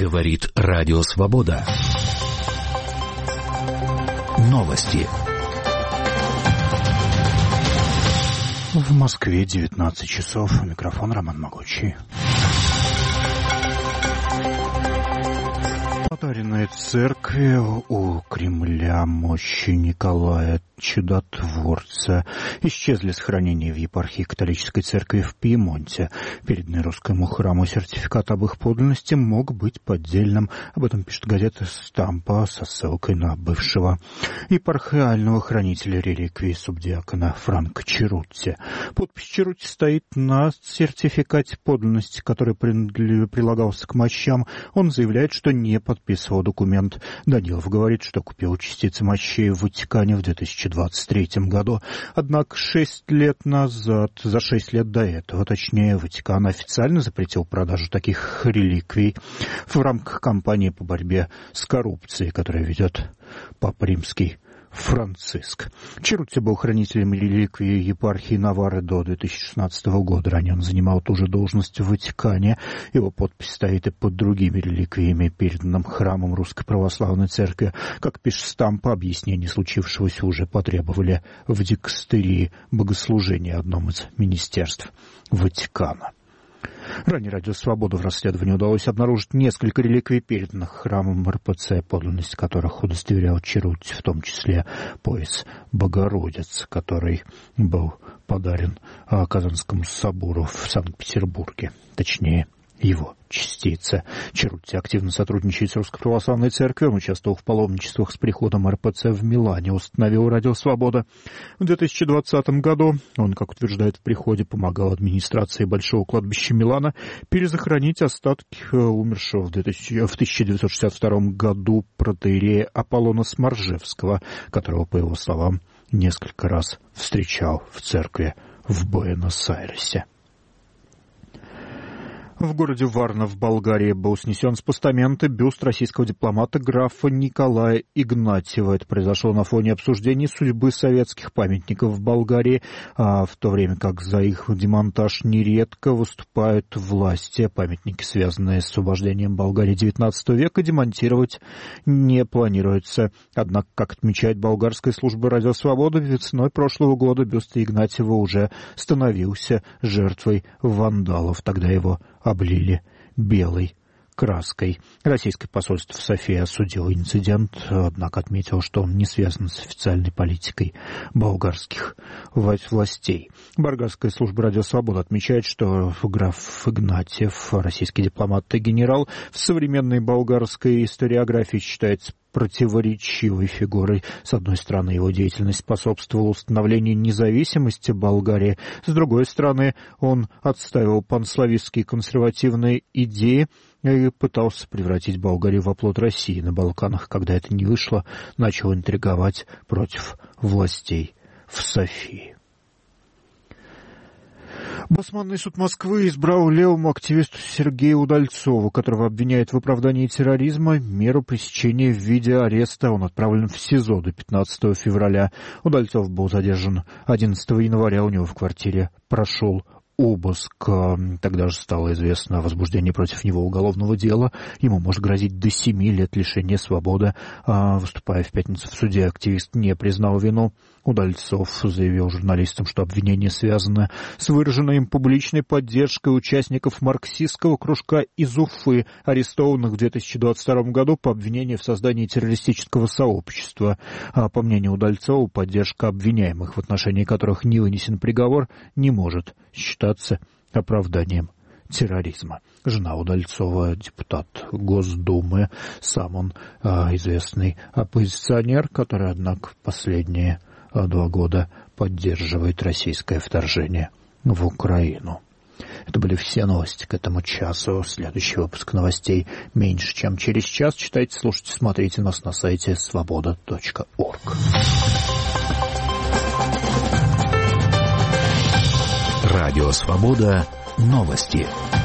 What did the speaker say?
Говорит Радио Свобода. Новости. В Москве 19 часов. Микрофон Роман Могучий. Подаренные церкви у Кремля мощи Николая Чудотворца исчезли с хранения в епархии католической церкви в Пьемонте. Переданный русскому храму сертификат об их подлинности мог быть поддельным. Об этом пишет газета «Стампа» со ссылкой на бывшего епархиального хранителя реликвий субдиакона Франко Черутти. Подпись Черутти стоит на сертификате подлинности, который прилагался к мощам. Он заявляет, что не подписывал документ. Данилов говорит, что купил частицы мощей в Ватикане в 2023 году. Однако 6 лет назад, за 6 лет до этого, точнее, Ватикан официально запретил продажу таких реликвий в рамках кампании по борьбе с коррупцией, которую ведет Папа Римский Франциск. Черутти был хранителем реликвии епархии Наварры до 2016 года. Ранее он занимал ту же должность в Ватикане. Его подпись стоит и под другими реликвиями, переданным храмом Русской Православной Церкви. Как пишет Стампа, объяснение случившегося уже потребовали в дикастерии богослужения, одном из министерств Ватикана. Ранее Радио Свобода в расследовании удалось обнаружить несколько реликвий, переданных храмом РПЦ, подлинность которых удостоверял Черутти, в том числе пояс Богородицы, который был подарен Казанскому собору в Санкт-Петербурге, точнее, его частица. Черутти активно сотрудничает с Русской Православной Церковью. Он участвовал в паломничествах с приходом РПЦ в Милане, установил Радио Свобода. В 2020 году он, как утверждает в приходе, помогал администрации Большого кладбища Милана перезахоронить остатки умершего в 1962 году протоиерея Аполлона Сморжевского, которого, по его словам, несколько раз встречал в церкви в Буэнос-Айресе. В городе Варна в Болгарии был снесен с постамента бюст российского дипломата графа Николая Игнатьева. Это произошло на фоне обсуждений судьбы советских памятников в Болгарии, в то время как за их демонтаж нередко выступают власти. Памятники, связанные с освобождением Болгарии XIX века, демонтировать не планируется. Однако, как отмечает болгарская служба Радио Свобода, весной прошлого года бюст Игнатьева уже становился жертвой вандалов. Тогда его облили белой краской. Российское посольство в Софии осудило инцидент, однако отметило, что он не связан с официальной политикой болгарских властей. Болгарская служба Радио Свобода отмечает, что граф Игнатьев, российский дипломат и генерал, в современной болгарской историографии считается противоречивой фигурой. С одной стороны, его деятельность способствовала установлению независимости Болгарии. С другой стороны, он отстаивал панславистские консервативные идеи и пытался превратить Болгарию в оплот России на Балканах. Когда это не вышло, начал интриговать против властей в Софии. Басманный суд Москвы избрал левому активисту Сергею Удальцову, которого обвиняют в оправдании терроризма, меру пресечения в виде ареста. Он отправлен в СИЗО до 15 февраля. Удальцов был задержан 11 января. У него в квартире прошел обыск. Тогда же стало известно о возбуждении против него уголовного дела. Ему может грозить до 7 лет лишения свободы. Выступая в пятницу в суде, активист не признал вину. Удальцов заявил журналистам, что обвинение связано с выраженной им публичной поддержкой участников марксистского кружка из Уфы, арестованных в 2022 году по обвинению в создании террористического сообщества. По мнению Удальцова, поддержка обвиняемых, в отношении которых не вынесен приговор, не может считаться оправданием терроризма. Жена Удальцова, депутат Госдумы, сам он известный оппозиционер, который, однако, в последние 2 года поддерживает российское вторжение в Украину. Это были все новости к этому часу. Следующий выпуск новостей меньше, чем через час. Читайте, слушайте, смотрите нас на сайте svoboda.org. Радио Свобода. Новости.